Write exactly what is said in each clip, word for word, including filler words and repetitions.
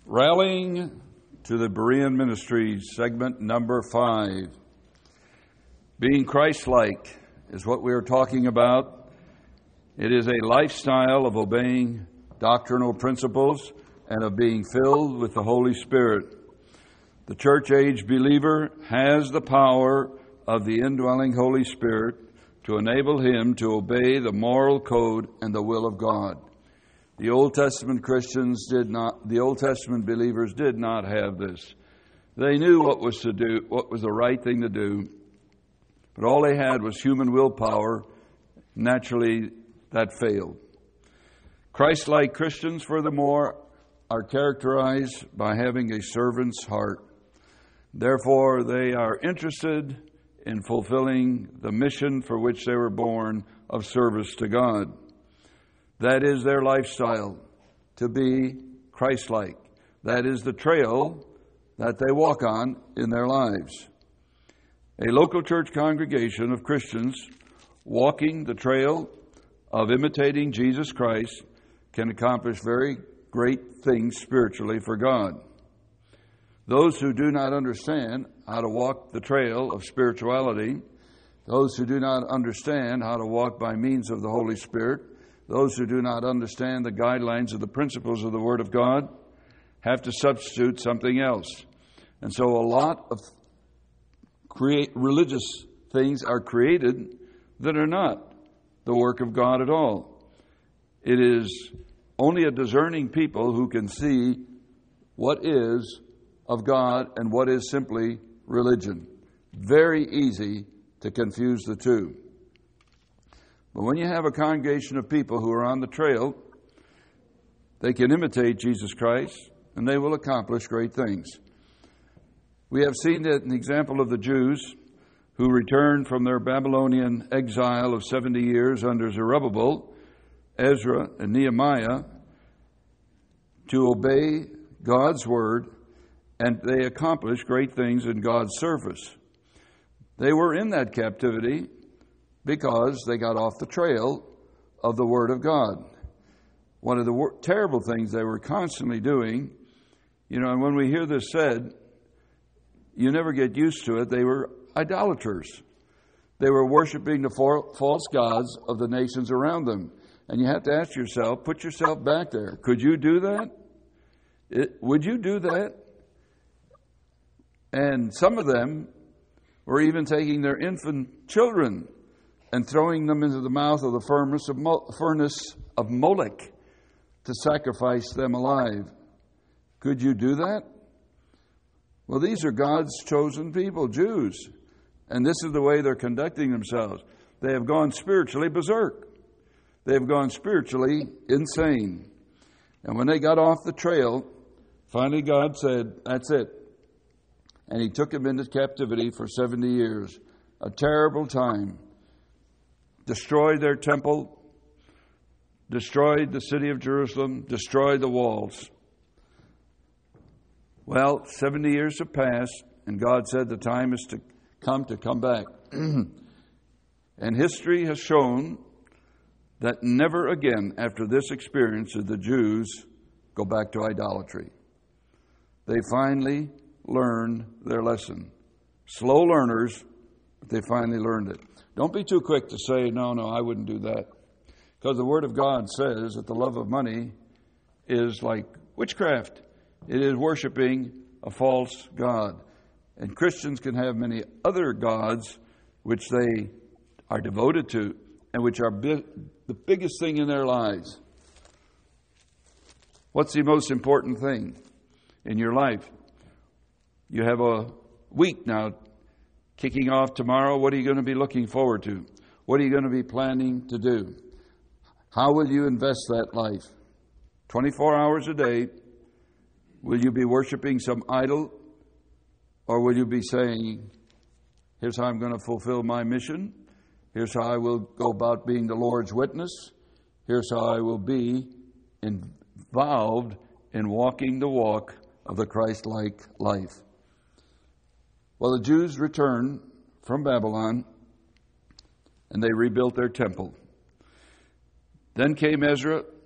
Rallying to the Berean Ministry, segment number five. Being Christ-like is what we are talking about. It is a lifestyle of obeying doctrinal principles and of being filled with the Holy Spirit. The church-age believer has the power of the indwelling Holy Spirit to enable him to obey the moral code and the will of God. The Old Testament Christians did not, the Old Testament believers did not have this. They knew what was to do, what was the right thing to do, but all they had was human willpower. Naturally, that failed. Christ-like Christians, furthermore, are characterized by having a servant's heart. Therefore, they are interested in fulfilling the mission for which they were born of service to God. That is their lifestyle, to be Christ-like. That is the trail that they walk on in their lives. A local church congregation of Christians walking the trail of imitating Jesus Christ can accomplish very great things spiritually for God. Those who do not understand how to walk the trail of spirituality, those who do not understand how to walk by means of the Holy Spirit, those who do not understand the guidelines of the principles of the Word of God, have to substitute something else. And so a lot of create religious things are created that are not the work of God at all. It is only a discerning people who can see what is of God and what is simply religion. Very easy to confuse the two. But when you have a congregation of people who are on the trail, they can imitate Jesus Christ and they will accomplish great things. We have seen that an example of the Jews who returned from their Babylonian exile of seventy years under Zerubbabel, Ezra, and Nehemiah to obey God's word, and they accomplished great things in God's service. They were in that captivity because they got off the trail of the Word of God. One of the wor- terrible things they were constantly doing, you know, and when we hear this said, you never get used to it, they were idolaters. They were worshiping the for- false gods of the nations around them. And you have to ask yourself, put yourself back there. Could you do that? It, would you do that? And some of them were even taking their infant children and throwing them into the mouth of the furnace of, Mo- furnace of Molech to sacrifice them alive. Could you do that? Well, these are God's chosen people, Jews. And this is the way they're conducting themselves. They have gone spiritually berserk. They have gone spiritually insane. And when they got off the trail, finally God said, that's it. And he took them into captivity for seventy years. A terrible time. Destroyed their temple, destroyed the city of Jerusalem, destroyed the walls. Well, seventy years have passed, and God said the time is to come to come back. And history has shown that never again after this experience did the Jews go back to idolatry. They finally learned their lesson. Slow learners, but they finally learned it. Don't be too quick to say, no, no, I wouldn't do that. Because the Word of God says that the love of money is like witchcraft. It is worshiping a false god. And Christians can have many other gods which they are devoted to and which are bi- the biggest thing in their lives. What's the most important thing in your life? You have a week now kicking off tomorrow. What are you going to be looking forward to? What are you going to be planning to do? How will you invest that life? twenty-four hours a day. Will you be worshiping some idol? Or will you be saying, here's how I'm going to fulfill my mission. Here's how I will go about being the Lord's witness. Here's how I will be involved in walking the walk of the Christ-like life. Well, the Jews returned from Babylon and they rebuilt their temple. Then came Ezra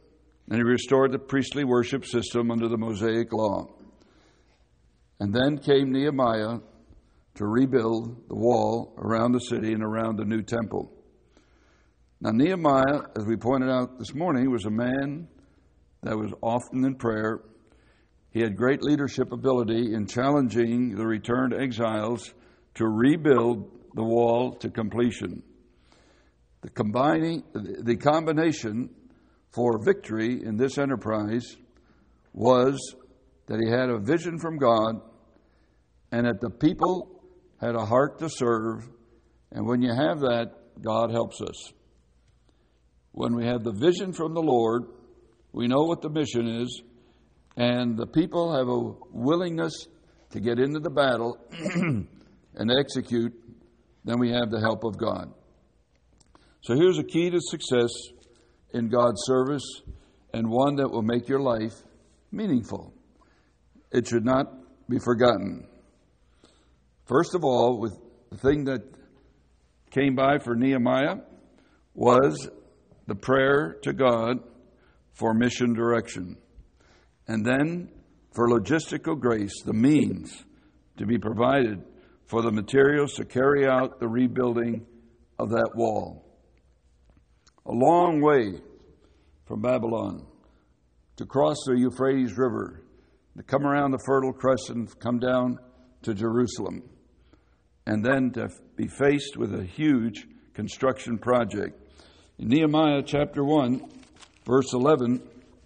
And he restored the priestly worship system under the Mosaic law. And then came Nehemiah to rebuild the wall around the city and around the new temple. Now, Nehemiah, as we pointed out this morning, was a man that was often in prayer. He had great leadership ability in challenging the returned exiles to rebuild the wall to completion. The combining, the combination for victory in this enterprise was that he had a vision from God and that the people had a heart to serve. And when you have that, God helps us. When we have the vision from the Lord, we know what the mission is, and the people have a willingness to get into the battle and execute, then we have the help of God. So here's a key to success in God's service, and one that will make your life meaningful. It should not be forgotten. First of all, with the thing that came by for Nehemiah was the prayer to God for mission direction. And then for logistical grace, the means to be provided for the materials to carry out the rebuilding of that wall. A long way from Babylon to cross the Euphrates River, to come around the Fertile Crescent, come down to Jerusalem, and then to be faced with a huge construction project. In Nehemiah chapter one, verse eleven,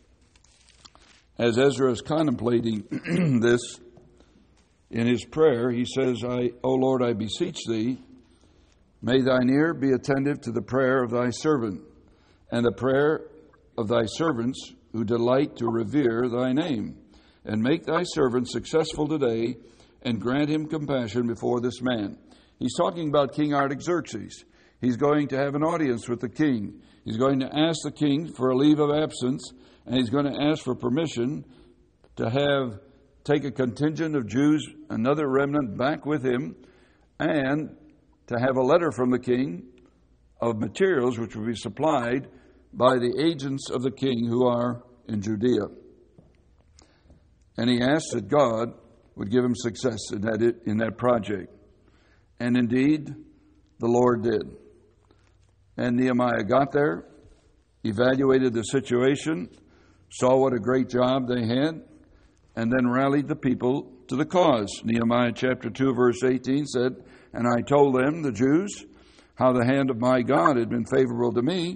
as Ezra is contemplating this in his prayer, he says, I, O Lord, I beseech thee, may thine ear be attentive to the prayer of thy servant, and the prayer of thy servants who delight to revere thy name, and make thy servant successful today, and grant him compassion before this man. He's talking about King Artaxerxes. He's going to have an audience with the king. He's going to ask the king for a leave of absence, and he's going to ask for permission to have take a contingent of Jews, another remnant, back with him, and to have a letter from the king of materials which will be supplied by the agents of the king who are in Judea. And he asked that God would give him success in that, in that project. And indeed, the Lord did. And Nehemiah got there, evaluated the situation, saw what a great job they had, and then rallied the people to the cause. Nehemiah chapter two, verse eighteen said, And I told them, the Jews, how the hand of my God had been favorable to me,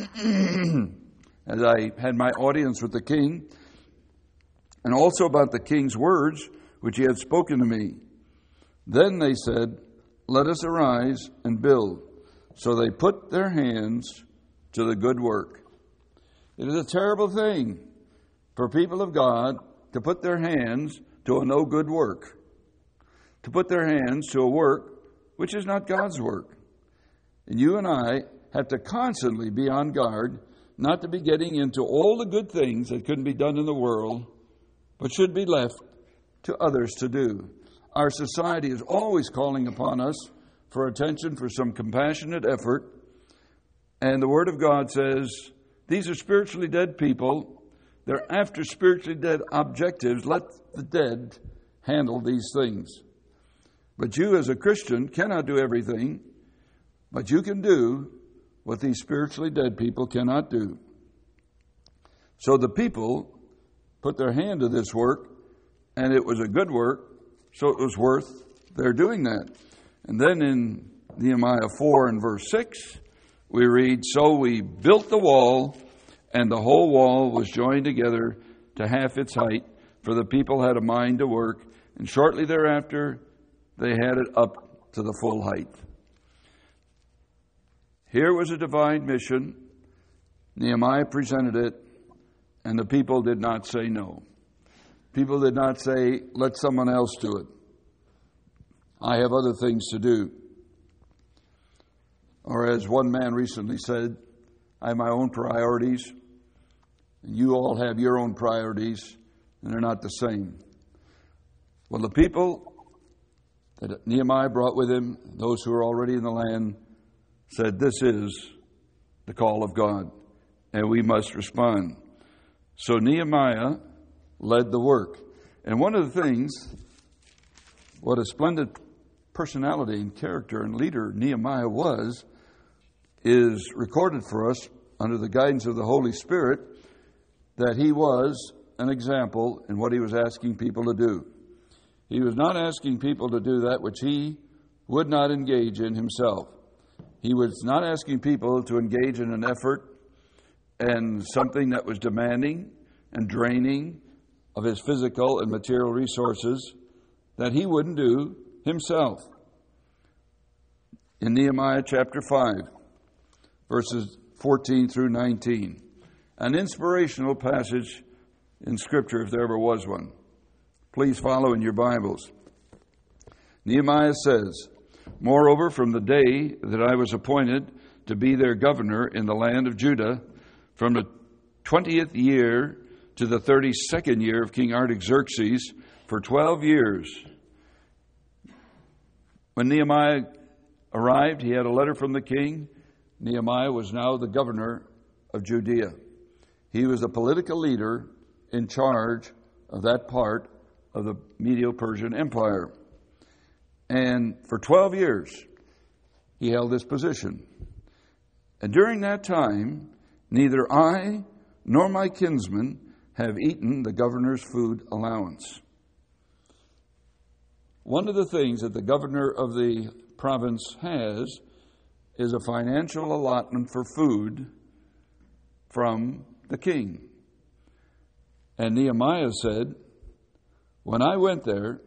as I had my audience with the king, and also about the king's words, which he had spoken to me. Then they said, Let us arise and build. So they put their hands to the good work. It is a terrible thing for people of God to put their hands to a no good work, to put their hands to a work which is not God's work. And you and I have to constantly be on guard not to be getting into all the good things that couldn't be done in the world, but should be left to others to do. Our society is always calling upon us for attention, for some compassionate effort. And the Word of God says, these are spiritually dead people. They're after spiritually dead objectives. Let the dead handle these things. But you as a Christian cannot do everything, but you can do what these spiritually dead people cannot do. So the people put their hand to this work, and it was a good work, so it was worth their doing that. And then in Nehemiah four and verse six, we read, So we built the wall, and the whole wall was joined together to half its height, for the people had a mind to work, and shortly thereafter they had it up to the full height. Here was a divine mission. Nehemiah presented it, and the people did not say no. People did not say, let someone else do it. I have other things to do. Or as one man recently said, I have my own priorities, and you all have your own priorities, and they're not the same. Well, the people that Nehemiah brought with him, those who were already in the land, said, this is the call of God, and we must respond. So Nehemiah led the work. And one of the things, what a splendid personality and character and leader Nehemiah was, is recorded for us under the guidance of the Holy Spirit, that he was an example in what he was asking people to do. He was not asking people to do that which he would not engage in himself. He was not asking people to engage in an effort and something that was demanding and draining of his physical and material resources that he wouldn't do himself. In Nehemiah chapter five, verses fourteen through nineteen, an inspirational passage in Scripture if there ever was one. Please follow in your Bibles. Nehemiah says, "Moreover, from the day that I was appointed to be their governor in the land of Judah, from the twentieth year to the thirty-second year of King Artaxerxes, for twelve years." When Nehemiah arrived, he had a letter from the king. Nehemiah was now the governor of Judea. He was a political leader in charge of that part of the Medo-Persian Empire. And for twelve years, he held this position. And during that time, neither I nor my kinsmen have eaten the governor's food allowance. One of the things that the governor of the province has is a financial allotment for food from the king. And Nehemiah said, when I went there,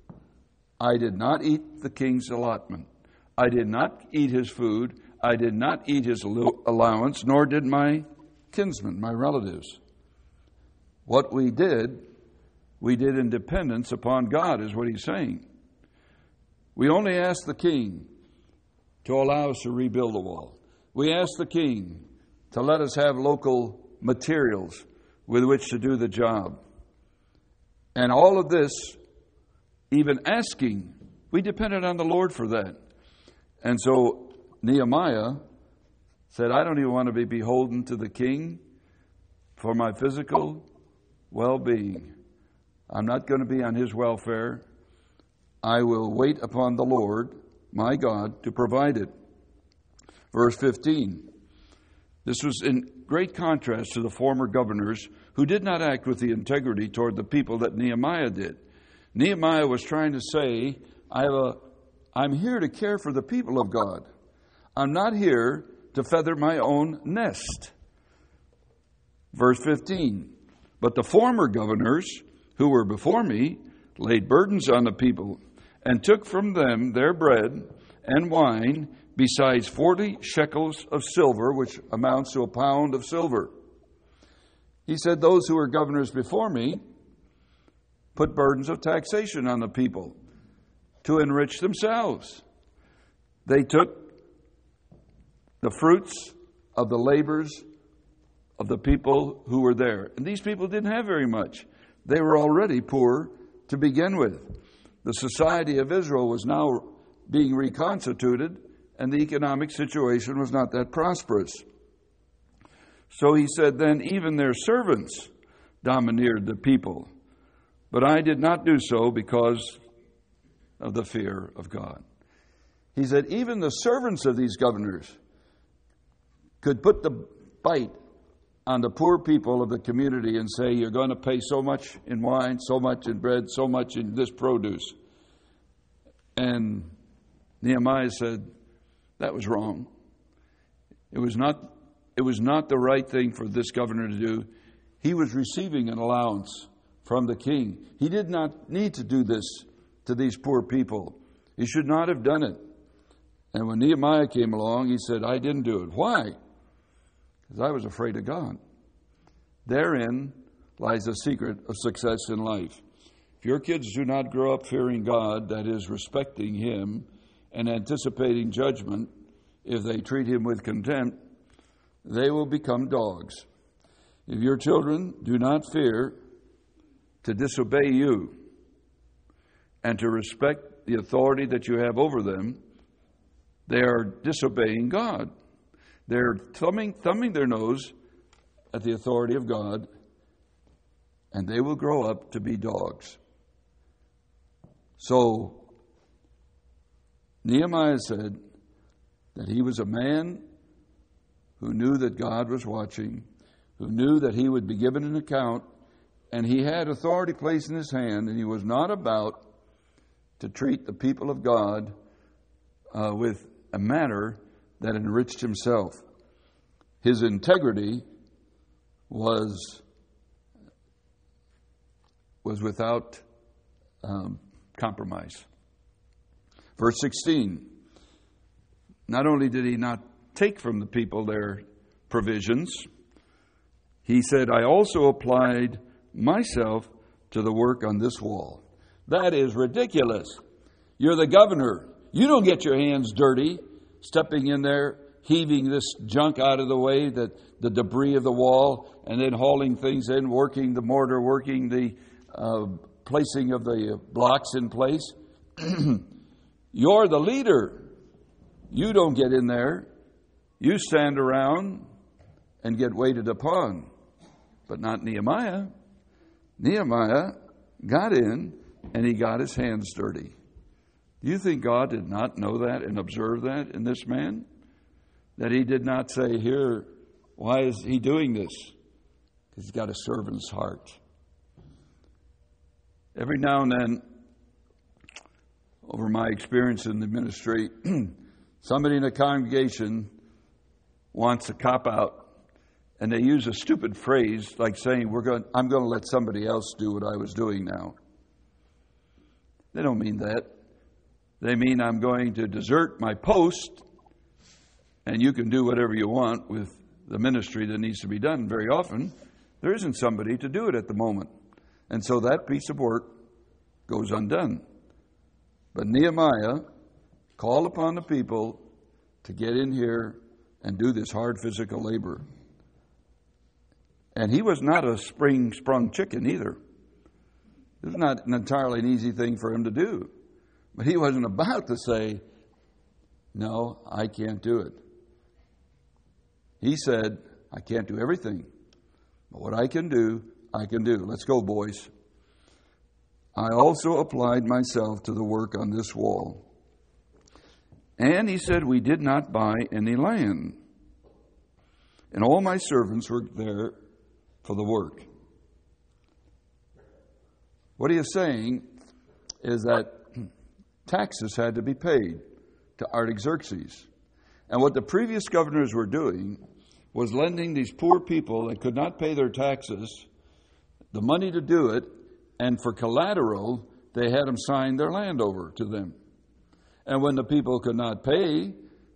I did not eat the king's allotment. I did not eat his food. I did not eat his allowance, nor did my kinsmen, my relatives. What we did, we did in dependence upon God, is what he's saying. We only asked the king to allow us to rebuild the wall. We asked the king to let us have local materials with which to do the job. And all of this, even asking, we depended on the Lord for that. And so Nehemiah said, I don't even want to be beholden to the king for my physical well-being. I'm not going to be on his welfare. I will wait upon the Lord, my God, to provide it. Verse fifteen. This was in great contrast to the former governors who did not act with the integrity toward the people that Nehemiah did. Nehemiah was trying to say, I have a, I'm here to care for the people of God. I'm not here to feather my own nest. Verse fifteen. But the former governors who were before me laid burdens on the people and took from them their bread and wine, besides forty shekels of silver, which amounts to a pound of silver. He said, those who were governors before me put burdens of taxation on the people to enrich themselves. They took the fruits of the labors of the people who were there. And these people didn't have very much. They were already poor to begin with. The society of Israel was now being reconstituted, and the economic situation was not that prosperous. So he said, then even their servants domineered the people. But I did not do so because of the fear of God. He said, even the servants of these governors could put the bite on the poor people of the community and say, you're going to pay so much in wine, so much in bread, so much in this produce. And Nehemiah said, that was wrong. It was not, it was not the right thing for this governor to do. He was receiving an allowance from the king. He did not need to do this to these poor people. He should not have done it. And when Nehemiah came along, he said, I didn't do it. Why? Because I was afraid of God. Therein lies the secret of success in life. If your kids do not grow up fearing God, that is, respecting Him and anticipating judgment, if they treat Him with contempt, they will become dogs. If your children do not fear to disobey you and to respect the authority that you have over them, they are disobeying God. They're thumbing, thumbing their nose at the authority of God, and they will grow up to be dogs. So Nehemiah said that he was a man who knew that God was watching, who knew that he would be given an account, and he had authority placed in his hand, and he was not about to treat the people of God uh, with a manner that enriched himself. His integrity was was without um, compromise. Verse sixteen, not only did he not take from the people their provisions, he said, I also applied myself to the work on this wall. That is ridiculous. You're the governor. You don't get your hands dirty stepping in there, heaving this junk out of the way, that the debris of the wall, and then hauling things in, working the mortar, working the uh, placing of the blocks in place. You're the leader. You don't get in there. You stand around and get waited upon. But not Nehemiah. Nehemiah got in and he got his hands dirty. Do you think God did not know that and observe that in this man? That he did not say, here, why is he doing this? Because he's got a servant's heart. Every now and then, over my experience in the ministry, somebody in a congregation wants to cop out, and they use a stupid phrase like saying, "We're going. I'm going to let somebody else do what I was doing now." They don't mean that. They mean I'm going to desert my post, and you can do whatever you want with the ministry that needs to be done. Very often, there isn't somebody to do it at the moment. And so that piece of work goes undone. But Nehemiah called upon the people to get in here and do this hard physical labor. And he was not a spring-sprung chicken either. It was not entirely an easy thing for him to do. But he wasn't about to say, no, I can't do it. He said, I can't do everything. But what I can do, I can do. Let's go, boys. I also applied myself to the work on this wall. And he said, we did not buy any land. And all my servants were there for the work. What he is saying is that taxes had to be paid to Artaxerxes. And what the previous governors were doing was lending these poor people that could not pay their taxes the money to do it, and for collateral, they had them sign their land over to them. And when the people could not pay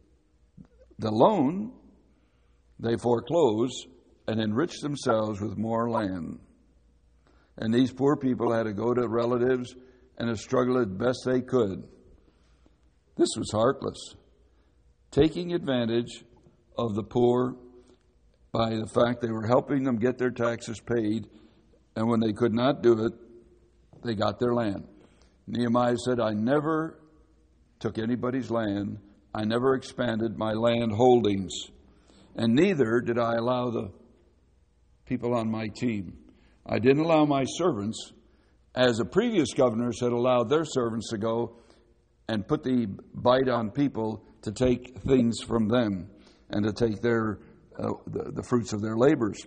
the loan, they foreclosed and enriched themselves with more land. And these poor people had to go to relatives and to struggle as best they could. This was heartless. Taking advantage of the poor by the fact they were helping them get their taxes paid, and when they could not do it, they got their land. Nehemiah said, I never took anybody's land. I never expanded my land holdings. And neither did I allow the people on my team. I didn't allow my servants, as the previous governors had allowed their servants to go and put the bite on people to take things from them and to take their uh, the, the fruits of their labors.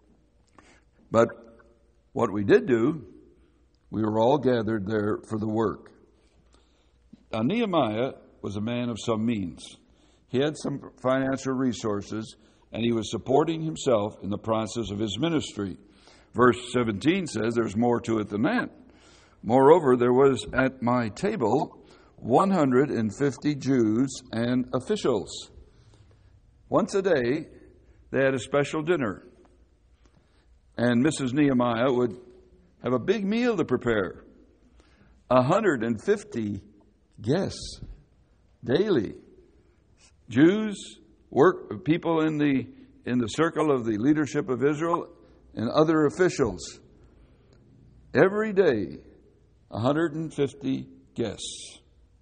But what we did do, we were all gathered there for the work. Now, Nehemiah was a man of some means. He had some financial resources, and he was supporting himself in the process of his ministry. Verse seventeen says there's more to it than that. Moreover, there was at my table one hundred fifty Jews and officials. Once a day, they had a special dinner. And Missus Nehemiah would have a big meal to prepare. one hundred fifty guests daily. Jews, work people in the in the circle of the leadership of Israel, and other officials. Every day, one hundred fifty guests.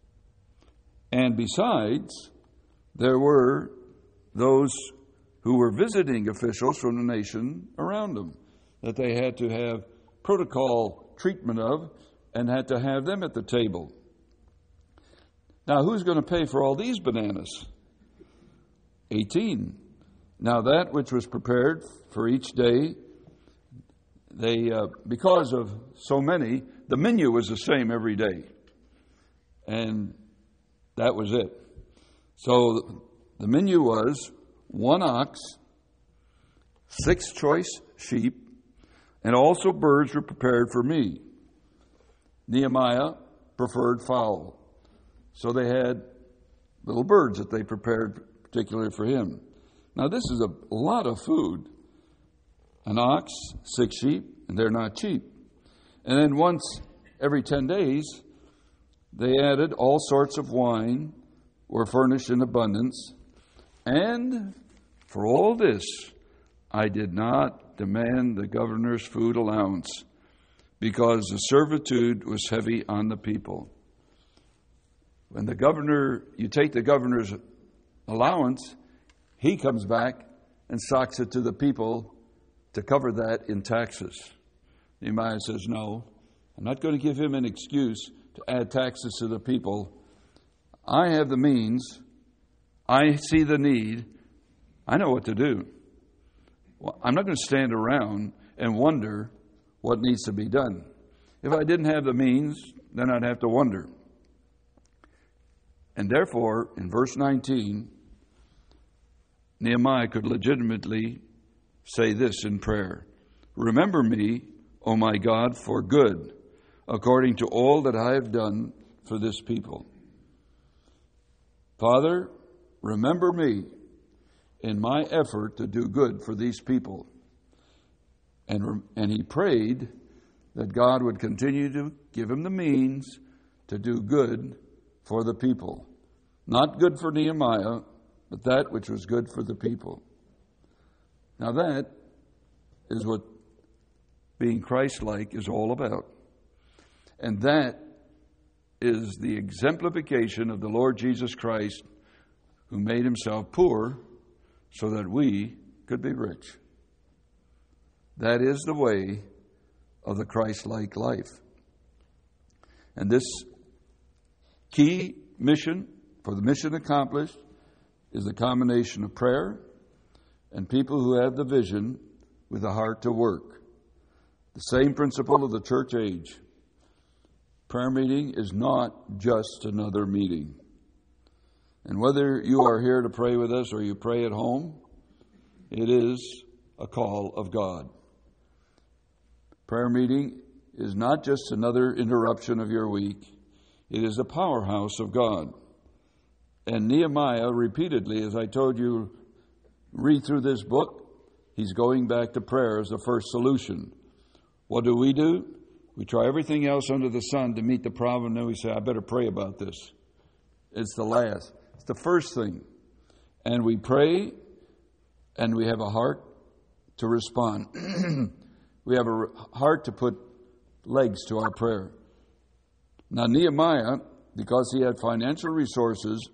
And besides, there were those who were visiting officials from the nation around them, that they had to have protocol treatment of and had to have them at the table. Now, who's going to pay for all these bananas? eighteen. Now, that which was prepared for each day, they uh, because of so many, the menu was the same every day. And that was it. So the menu was one ox, six choice sheep, and also birds were prepared for me. Nehemiah preferred fowl. So they had little birds that they prepared particularly for him. Now this is a lot of food. An ox, six sheep, and they're not cheap. And then once every ten days, they added all sorts of wine, were furnished in abundance. And for all this, I did not demand the governor's food allowance, because the servitude was heavy on the people. When the governor, you take the governor's allowance, he comes back and socks it to the people to cover that in taxes. Nehemiah says, no, I'm not going to give him an excuse to add taxes to the people. I have the means. I see the need. I know what to do. Well, I'm not going to stand around and wonder what needs to be done. If I didn't have the means, then I'd have to wonder. And therefore, in verse nineteen, Nehemiah could legitimately say this in prayer: remember me, O my God, for good, according to all that I have done for this people. Father, remember me in my effort to do good for these people. And, and he prayed that God would continue to give him the means to do good for the people. Not good for Nehemiah, but that which was good for the people. Now that is what being Christ-like is all about. And that is the exemplification of the Lord Jesus Christ, who made himself poor so that we could be rich. That is the way of the Christ-like life. And this key mission, for the mission accomplished, is the combination of prayer and people who have the vision with a heart to work. The same principle of the church age. Prayer meeting is not just another meeting. And whether you are here to pray with us or you pray at home, it is a call of God. Prayer meeting is not just another interruption of your week. It is a powerhouse of God. And Nehemiah repeatedly, as I told you, read through this book, he's going back to prayer as the first solution. What do we do? We try everything else under the sun to meet the problem, and then we say, I better pray about this. It's the last. It's the first thing. And we pray, and we have a heart to respond. We have a heart to put legs to our prayer. Now, Nehemiah, because he had financial resources,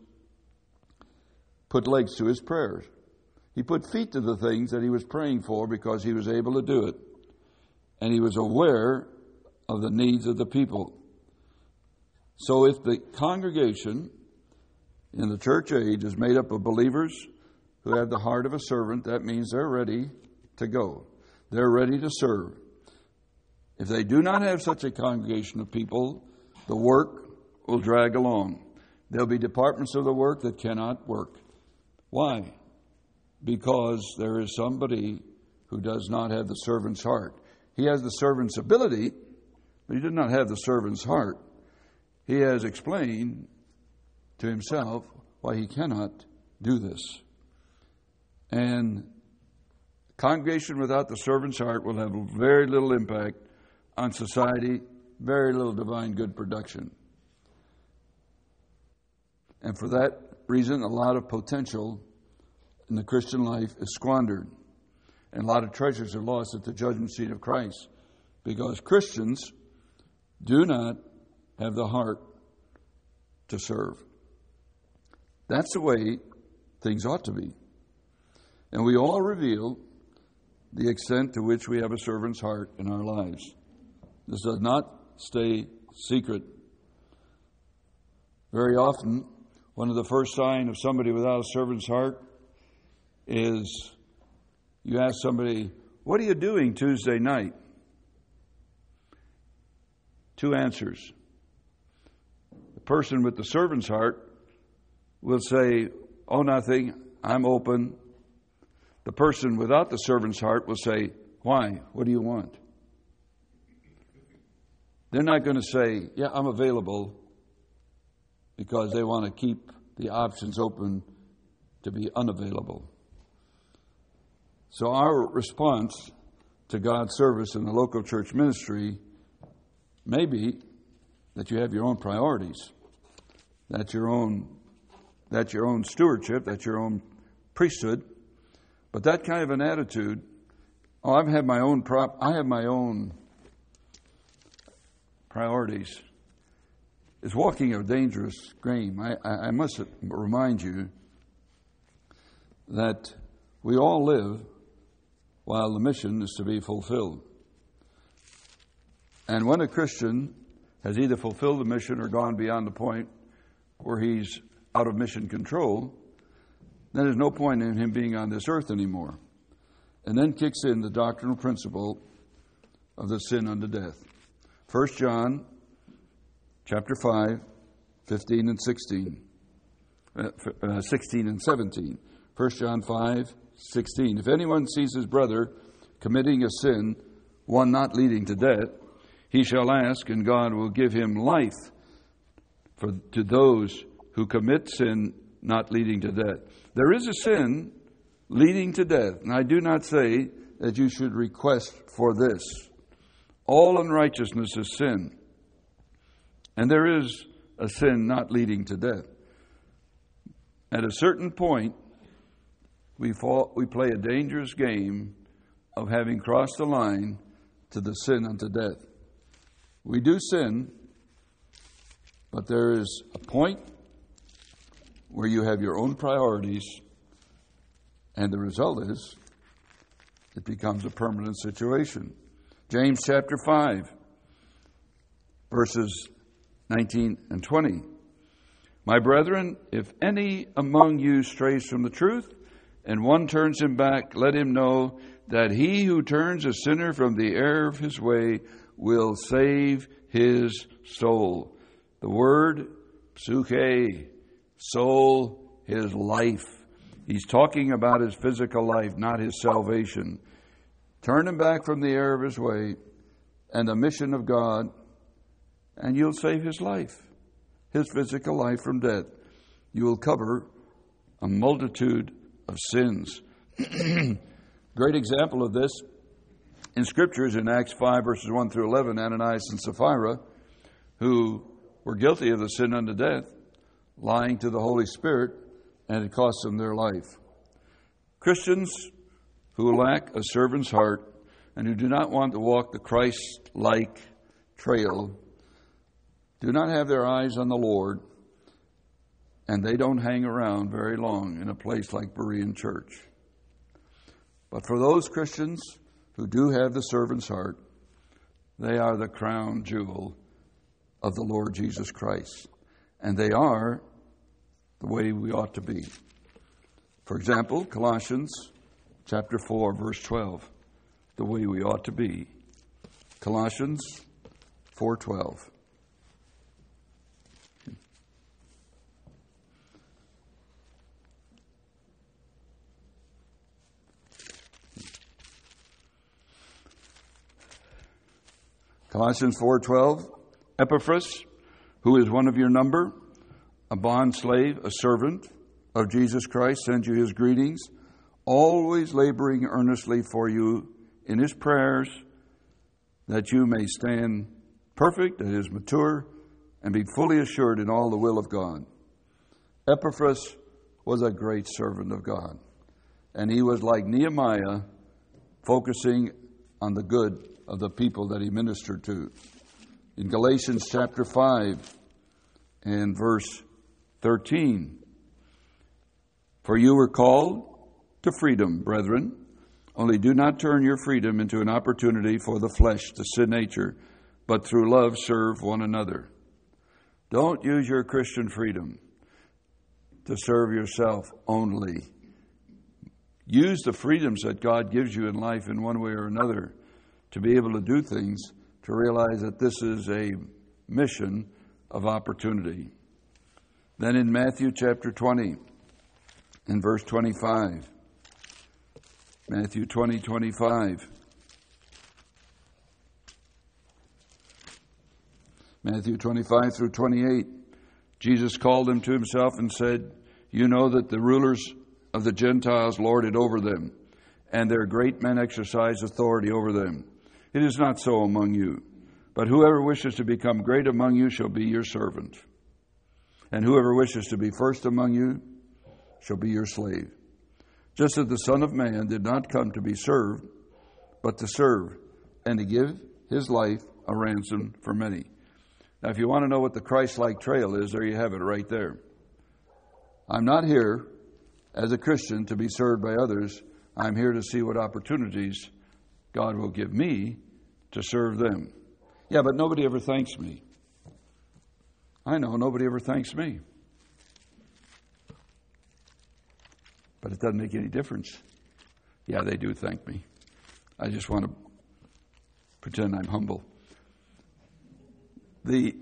put legs to his prayers. He put feet to the things that he was praying for because he was able to do it. And he was aware of the needs of the people. So if the congregation in the church age is made up of believers who have the heart of a servant, that means they're ready to go. They're ready to serve. If they do not have such a congregation of people, the work will drag along. There'll be departments of the work that cannot work. Why? Because there is somebody who does not have the servant's heart. He has the servant's ability, but he did not have the servant's heart. He has explained to himself why he cannot do this. And congregation without the servant's heart will have very little impact on society, very little divine good production. And for that reason, a lot of potential in the Christian life is squandered. And a lot of treasures are lost at the judgment seat of Christ because Christians do not have the heart to serve. That's the way things ought to be. And we all reveal the extent to which we have a servant's heart in our lives. This does not stay secret. Very often, one of the first signs of somebody without a servant's heart is you ask somebody, "What are you doing Tuesday night?" Two answers. The person with the servant's heart will say, "Oh, nothing, I'm open." The person without the servant's heart will say, "Why? What do you want?" They're not going to say, "Yeah, I'm available," because they want to keep the options open to be unavailable. So our response to God's service in the local church ministry may be that you have your own priorities. That's your own, that's your own stewardship, that's your own priesthood. But that kind of an attitude, oh, I have my own prop, I have my own priorities, is walking a dangerous game. I, I, I must remind you that we all live while the mission is to be fulfilled. And when a Christian has either fulfilled the mission or gone beyond the point where he's out of mission control, then there's no point in him being on this earth anymore. And then kicks in the doctrinal principle of the sin unto death. First John chapter five, fifteen and sixteen. Uh, uh, sixteen and seventeen. First John five, sixteen. If anyone sees his brother committing a sin, one not leading to death, he shall ask, and God will give him life for to those who commit sin not leading to death. There is a sin leading to death, and I do not say that you should request for this. All unrighteousness is sin, and there is a sin not leading to death. At a certain point, we fall, we play a dangerous game of having crossed the line to the sin unto death. We do sin, but there is a point where you have your own priorities, and the result is it becomes a permanent situation. James chapter five, verses nineteen and twenty. My brethren, if any among you strays from the truth, and one turns him back, let him know that he who turns a sinner from the error of his way will save his soul. The word, psuche, soul, his life. He's talking about his physical life, not his salvation. Turn him back from the error of his way and the mission of God, and you'll save his life, his physical life from death. You will cover a multitude of sins. Great example of this in Scriptures in Acts five, verses one through eleven, Ananias and Sapphira, who were guilty of the sin unto death, lying to the Holy Spirit, and it cost them their life. Christians who lack a servant's heart and who do not want to walk the Christ-like trail do not have their eyes on the Lord, and they don't hang around very long in a place like Berean Church. But for those Christians who do have the servant's heart, they are the crown jewel of the Lord Jesus Christ. And they are the way we ought to be. For example, Colossians chapter four, verse twelve, the way we ought to be. Colossians four twelve. Colossians four twelve. Epaphras, who is one of your number, a bondslave, a servant of Jesus Christ, sends you his greetings, always laboring earnestly for you in his prayers, that you may stand perfect, that is, mature, and be fully assured in all the will of God. Epaphras was a great servant of God, and he was like Nehemiah, focusing on the good of the people that he ministered to. In Galatians chapter five and verse thirteen, for you were called to freedom, brethren, only do not turn your freedom into an opportunity for the flesh, the sin nature, but through love serve one another. Don't use your Christian freedom to serve yourself only. Use the freedoms that God gives you in life in one way or another to be able to do things, to realize that this is a mission of opportunity. Then in Matthew chapter twenty, in verse twenty-five, Matthew twenty, twenty-five. Matthew twenty-five through twenty-eight. Jesus called them to himself and said, "You know that the rulers of the Gentiles lord it over them, and their great men exercise authority over them. It is not so among you. But whoever wishes to become great among you shall be your servant. And whoever wishes to be first among you shall be your slave. Just as the Son of Man did not come to be served, but to serve, and to give his life a ransom for many." Now, if you want to know what the Christ-like trail is, there you have it right there. I'm not here as a Christian to be served by others. I'm here to see what opportunities God will give me to serve them. Yeah, but nobody ever thanks me. I know, nobody ever thanks me. But it doesn't make any difference. Yeah, they do thank me. I just want to pretend I'm humble. The,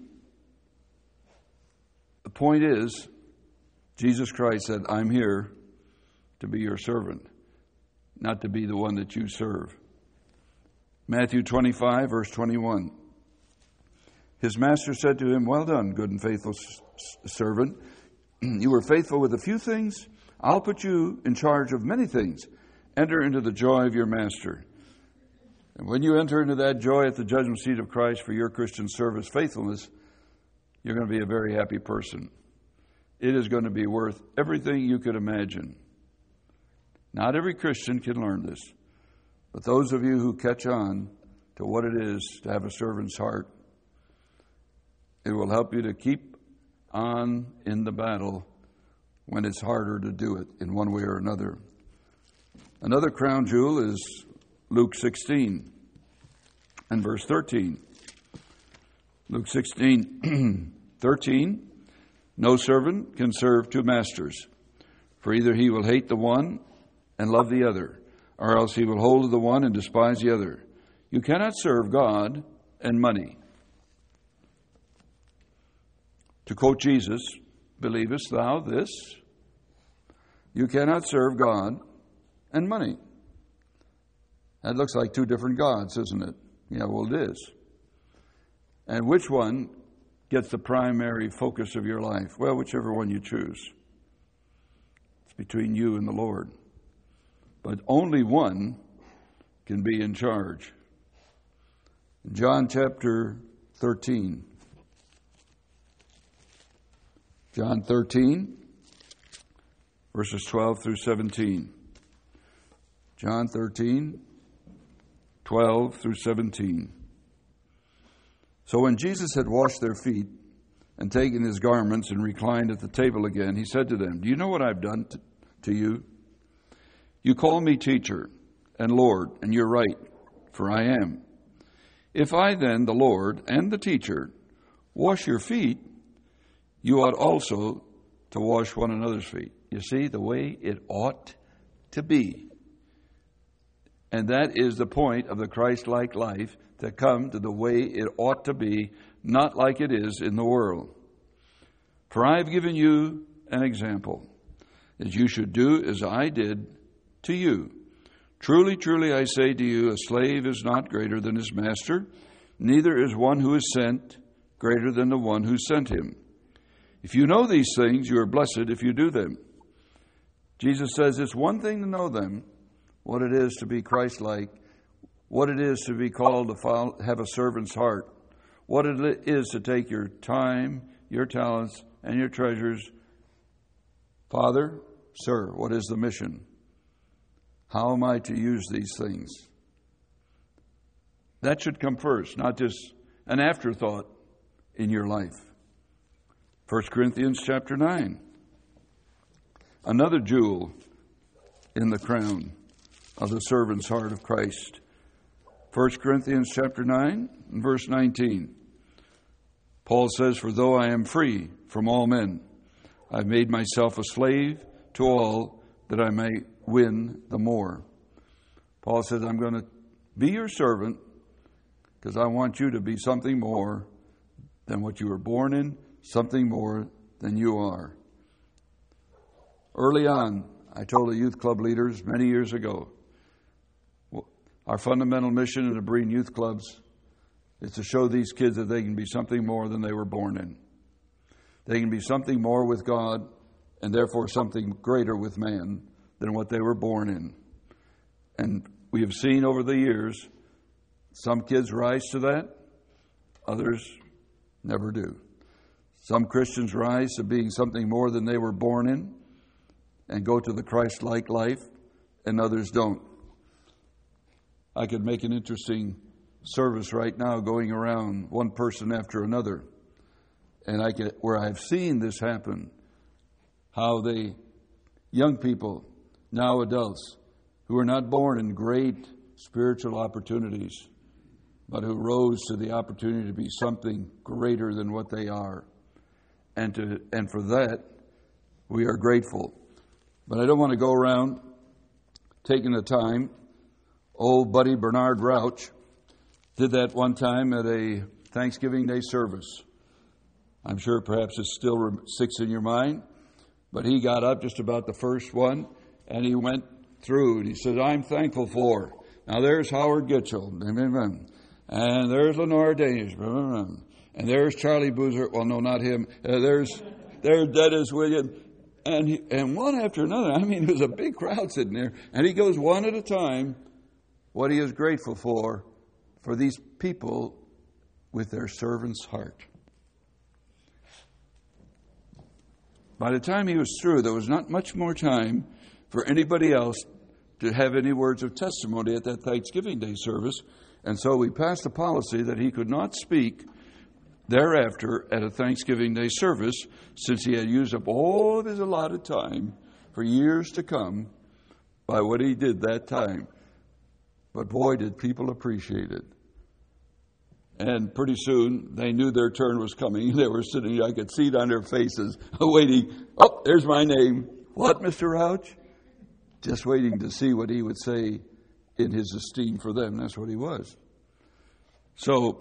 the point is, Jesus Christ said, "I'm here to be your servant, not to be the one that you serve." Matthew twenty-five, verse twenty-one. His master said to him, "Well done, good and faithful servant. You were faithful with a few things. I'll put you in charge of many things. Enter into the joy of your master." And when you enter into that joy at the judgment seat of Christ for your Christian service faithfulness, you're going to be a very happy person. It is going to be worth everything you could imagine. Not every Christian can learn this, but those of you who catch on to what it is to have a servant's heart, it will help you to keep on in the battle when it's harder to do it in one way or another. Another crown jewel is Luke sixteen and verse thirteen. Luke sixteen, thirteen. "No servant can serve two masters, for either he will hate the one and love the other, or else he will hold to the one and despise the other. You cannot serve God and money." To quote Jesus, "Believest thou this? You cannot serve God and money." That looks like two different gods, isn't it? Yeah, well, it is. And which one gets the primary focus of your life? Well, whichever one you choose. It's between you and the Lord. But only one can be in charge. John chapter thirteen. John thirteen, verses twelve through seventeen. John thirteen, twelve through seventeen. "So when Jesus had washed their feet and taken his garments and reclined at the table again, he said to them, 'Do you know what I've done to, to you? You call me teacher and Lord, and you're right, for I am. If I then, the Lord and the teacher, wash your feet, you ought also to wash one another's feet.'" You see, the way it ought to be. And that is the point of the Christ-like life, to come to the way it ought to be, not like it is in the world. "For I have given you an example, that you should do as I did to you. Truly, truly, I say to you, a slave is not greater than his master, neither is one who is sent greater than the one who sent him. If you know these things, you are blessed if you do them." Jesus says it's one thing to know them, what it is to be Christ-like, what it is to be called to follow, have a servant's heart, what it is to take your time, your talents, and your treasures. "Father, sir, what is the mission? How am I to use these things?" That should come first, not just an afterthought in your life. First Corinthians chapter nine. Another jewel in the crown of the servant's heart of Christ. First Corinthians chapter nine and verse nineteen. Paul says, "For though I am free from all men, I've made myself a slave to all that I may win the more." Paul says, I'm going to be your servant because I want you to be something more than what you were born in, something more than you are. Early on, I told the youth club leaders many years ago, our fundamental mission in the Berean youth clubs is to show these kids that they can be something more than they were born in. They can be something more with God and therefore something greater with man than what they were born in. And we have seen over the years, some kids rise to that, others never do. Some Christians rise to being something more than they were born in and go to the Christ-like life, and others don't. I could make an interesting service right now going around one person after another, and I get where I've seen this happen, how they, young people, now adults, who are not born in great spiritual opportunities, but who rose to the opportunity to be something greater than what they are. And to and for that, we are grateful. But I don't want to go around taking the time. Old buddy Bernard Rauch did that one time at a Thanksgiving Day service. I'm sure perhaps it still sticks in your mind. But he got up just about the first one, and he went through, and he said, I'm thankful for. Now there's Howard Gitchell, and there's Lenore Danish, and there's Charlie Boozer. Well, no, not him. Uh, there's there's Dennis William, and he, and one after another. I mean, there's a big crowd sitting there, and he goes one at a time what he is grateful for, for these people with their servant's heart. By the time he was through, there was not much more time for anybody else to have any words of testimony at that Thanksgiving Day service. And so we passed a policy that he could not speak thereafter at a Thanksgiving Day service, since he had used up all of his allotted time for years to come by what he did that time. But boy, did people appreciate it. And pretty soon, they knew their turn was coming. They were sitting, I could see it on their faces, waiting. Oh, there's my name. What, Mister Rauch? Just waiting to see what he would say in his esteem for them. That's what he was. So,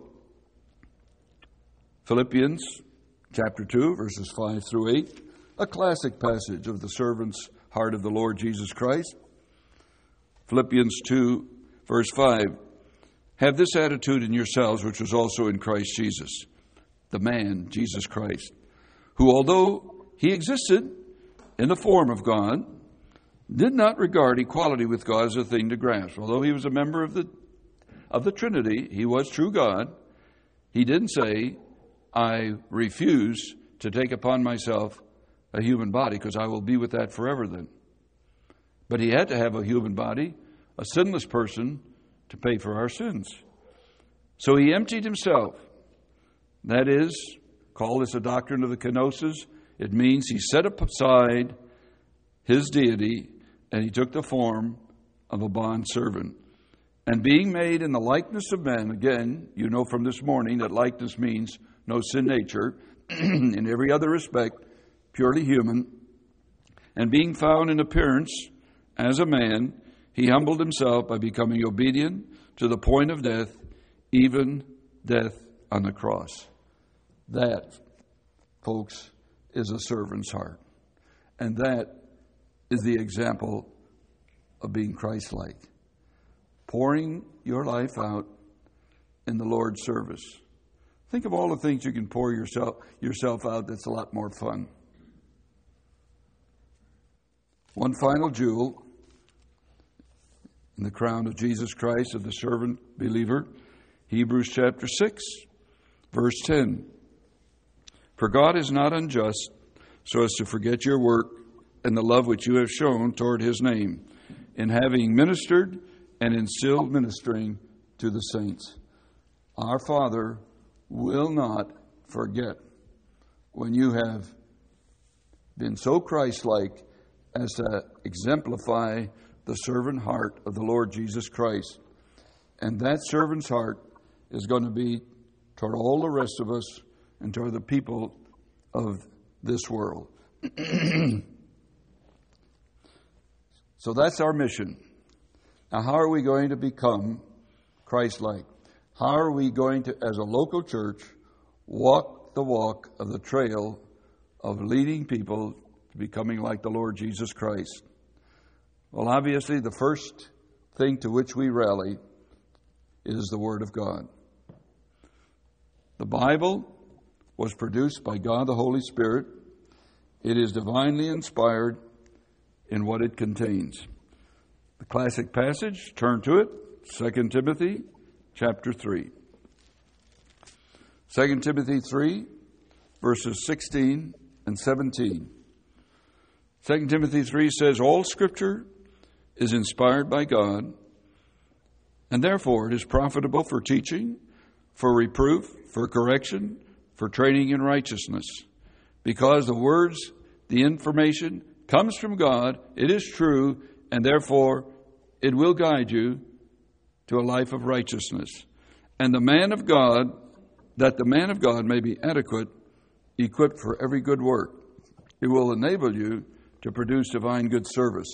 Philippians chapter two, verses five through eight, a classic passage of the servant's heart of the Lord Jesus Christ. Philippians two, verse five, have this attitude in yourselves, which was also in Christ Jesus, the man, Jesus Christ, who, although he existed in the form of God, did not regard equality with God as a thing to grasp. Although he was a member of the of the Trinity, he was true God. He didn't say, I refuse to take upon myself a human body, because I will be with that forever then. But he had to have a human body, a sinless person, to pay for our sins. So he emptied himself. That is, call this a doctrine of the kenosis. It means he set aside his deity, and he took the form of a bondservant. And being made in the likeness of men, again, you know from this morning that likeness means no sin nature, in every other respect, purely human. And being found in appearance as a man, he humbled himself by becoming obedient to the point of death, even death on the cross. That, folks, is a servant's heart. And that is the example of being Christ-like. Pouring your life out in the Lord's service. Think of all the things you can pour yourself yourself out that's a lot more fun. One final jewel in the crown of Jesus Christ, of the servant believer, Hebrews chapter six, verse ten. For God is not unjust so as to forget your work and the love which you have shown toward his name, in having ministered and in still ministering to the saints. Our Father will not forget when you have been so Christ-like as to exemplify the servant heart of the Lord Jesus Christ. And that servant's heart is going to be toward all the rest of us and toward the people of this world. So that's our mission. Now, how are we going to become Christ-like? How are we going to, as a local church, walk the walk of the trail of leading people to becoming like the Lord Jesus Christ? Well, obviously, the first thing to which we rally is the Word of God. The Bible was produced by God the Holy Spirit. It is divinely inspired in what it contains. The classic passage, turn to it, Second Timothy chapter three. Second Timothy three, verses sixteen and seventeen. Second Timothy three says, all Scripture is inspired by God, and therefore it is profitable for teaching, for reproof, for correction, for training in righteousness. Because the words, the information comes from God, it is true, and therefore it will guide you to a life of righteousness. And the man of God, that the man of God may be adequate, equipped for every good work. It will enable you to produce divine good service.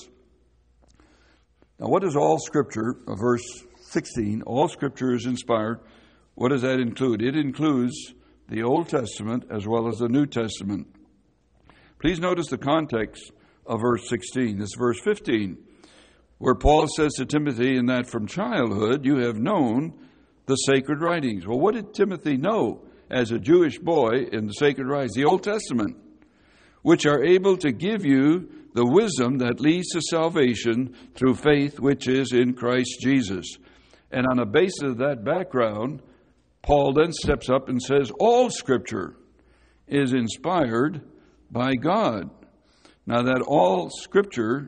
Now, what is all Scripture? Uh, verse sixteen, all Scripture is inspired. What does that include? It includes the Old Testament as well as the New Testament. Please notice the context of verse sixteen. This is verse fifteen, where Paul says to Timothy, in that from childhood you have known the sacred writings. Well, what did Timothy know as a Jewish boy in the sacred writings? The Old Testament, which are able to give you the wisdom that leads to salvation through faith which is in Christ Jesus. And on the basis of that background, Paul then steps up and says, all Scripture is inspired by God. Now, that all Scripture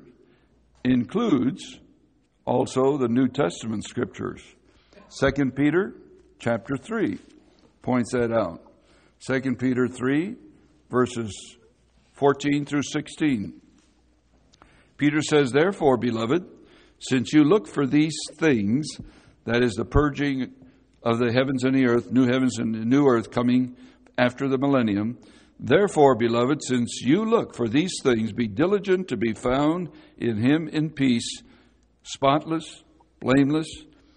includes also the New Testament Scriptures. Second Peter chapter three points that out. Second Peter three, verses fourteen through sixteen. Peter says, therefore, beloved, since you look for these things, that is the purging of the heavens and the earth, new heavens and new earth coming after the millennium, therefore, beloved, since you look for these things, be diligent to be found in him in peace, spotless, blameless,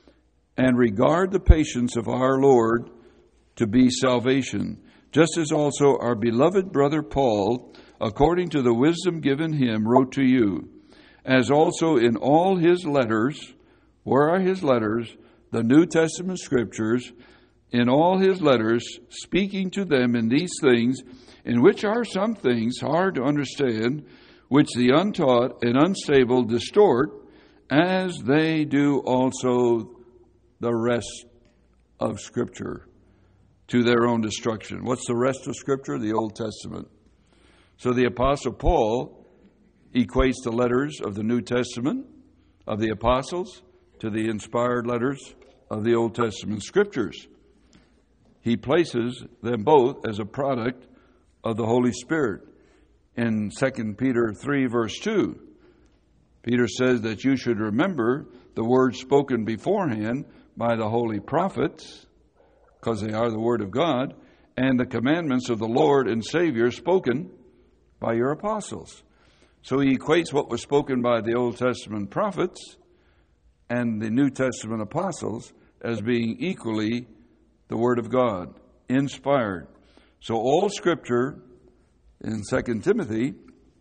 and regard the patience of our Lord to be salvation, just as also our beloved brother Paul, according to the wisdom given him, wrote to you, as also in all his letters. Where are his letters? The New Testament Scriptures. In all his letters, speaking to them in these things, in which are some things hard to understand, which the untaught and unstable distort, as they do also the rest of Scripture, to their own destruction. What's the rest of Scripture? The Old Testament. So the Apostle Paul equates the letters of the New Testament of the apostles to the inspired letters of the Old Testament Scriptures. He places them both as a product of the Holy Spirit. In Second Peter three, verse two, Peter says that you should remember the words spoken beforehand by the holy prophets, because they are the Word of God, and the commandments of the Lord and Savior spoken by your apostles. So he equates what was spoken by the Old Testament prophets and the New Testament apostles as being equally the Word of God, inspired. So all Scripture in Second Timothy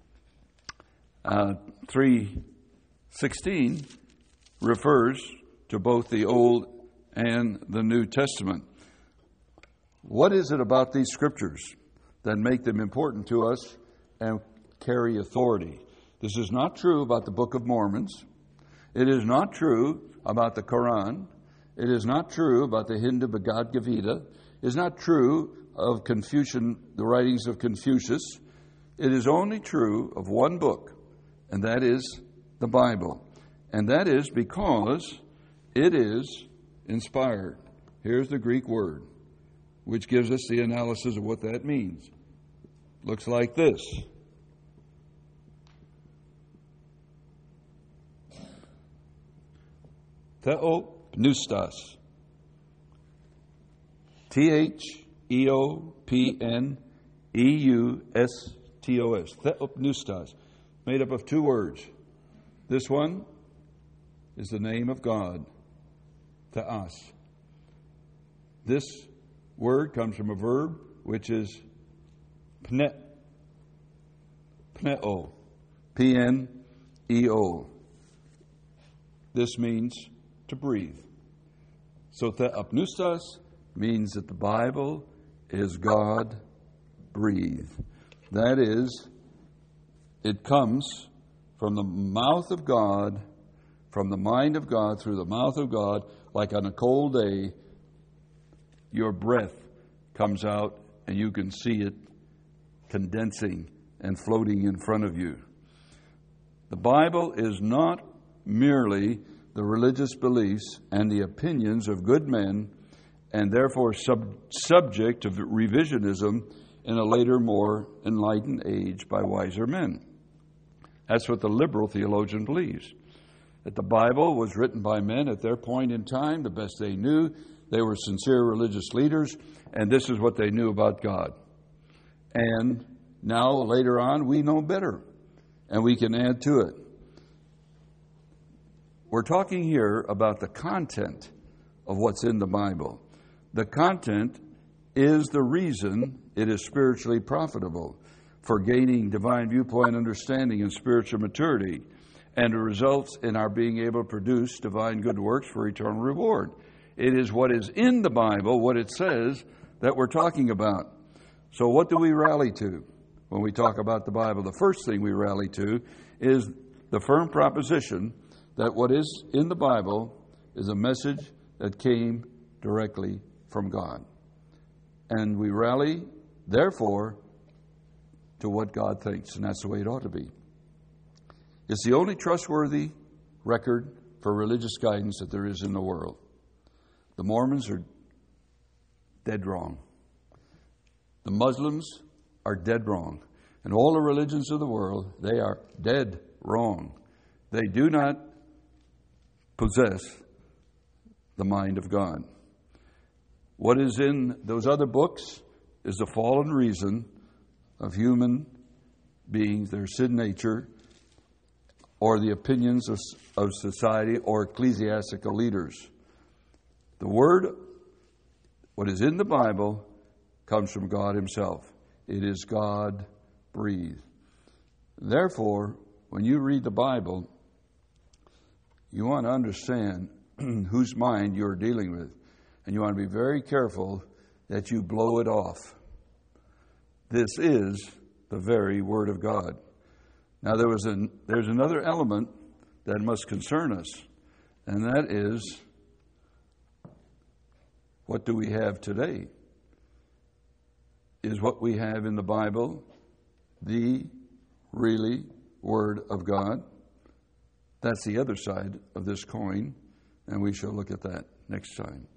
uh, three sixteen refers to both the Old and the New Testament. What is it about these Scriptures that make them important to us and carry authority? This is not true about the Book of Mormons. It is not true about the Quran. It is not true about the Hindu Bhagavad Gita. It is not true of Confucian, the writings of Confucius. It is only true of one book, and that is the Bible. And that is because it is inspired. Here's the Greek word, which gives us the analysis of what that means. Looks like this. Theo Theopneustos. T H E O P N E U S T O S. Theopneustos. Made up of two words. This one is the name of God, Theos. This word comes from a verb which is pne, pneo, P N E O. This means to breathe. So Theopneustos means that the Bible is God breathed. That is, it comes from the mouth of God, from the mind of God, through the mouth of God, like on a cold day, your breath comes out and you can see it condensing and floating in front of you. The Bible is not merely the religious beliefs and the opinions of good men, and therefore sub- subject to revisionism in a later, more enlightened age by wiser men. That's what the liberal theologian believes. That the Bible was written by men at their point in time, the best they knew. They were sincere religious leaders, and this is what they knew about God. And now, later on, we know better, and we can add to it. We're talking here about the content of what's in the Bible. The content is the reason it is spiritually profitable for gaining divine viewpoint understanding and spiritual maturity, and it results in our being able to produce divine good works for eternal reward. It is what is in the Bible, what it says, that we're talking about. So what do we rally to when we talk about the Bible? The first thing we rally to is the firm proposition that what is in the Bible is a message that came directly from God. And we rally, therefore, to what God thinks, and that's the way it ought to be. It's the only trustworthy record for religious guidance that there is in the world. The Mormons are dead wrong. The Muslims are dead wrong. And all the religions of the world, they are dead wrong. They do not possess the mind of God. What is in those other books is the fallen reason of human beings, their sin nature, or the opinions of, of society or ecclesiastical leaders. The Word, what is in the Bible, comes from God Himself. It is God breathed. Therefore, when you read the Bible, you want to understand whose mind you're dealing with. And you want to be very careful that you blow it off. This is the very Word of God. Now, there was an, there's another element that must concern us, and that is, what do we have today? Is what we have in the Bible the really Word of God? That's the other side of this coin, and we shall look at that next time.